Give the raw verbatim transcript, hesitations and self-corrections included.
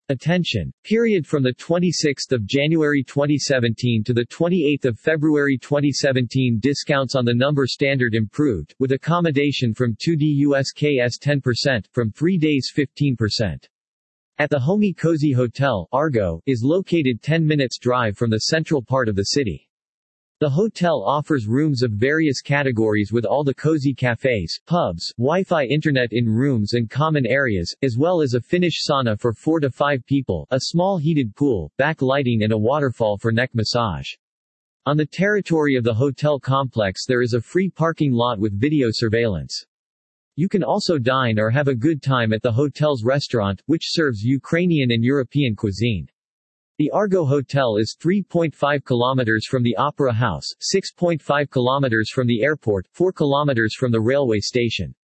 Attention! Period from the twenty-sixth of January twenty seventeen to the twenty-eighth of February twenty seventeen. Discounts on the number standard improved, with accommodation from two D U S K S ten percent, from three days fifteen percent. At the Homey Cozy Hotel, Argo, is located ten minutes drive from the central part of the city. The hotel offers rooms of various categories with all the cozy cafes, pubs, Wi-Fi internet in rooms and common areas, as well as a Finnish sauna for four to five people, a small heated pool, backlighting and a waterfall for neck massage. On the territory of the hotel complex there is a free parking lot with video surveillance. You can also dine or have a good time at the hotel's restaurant, which serves Ukrainian and European cuisine. The Argo Hotel is three point five kilometers from the Opera House, six point five kilometers from the airport, four kilometers from the railway station.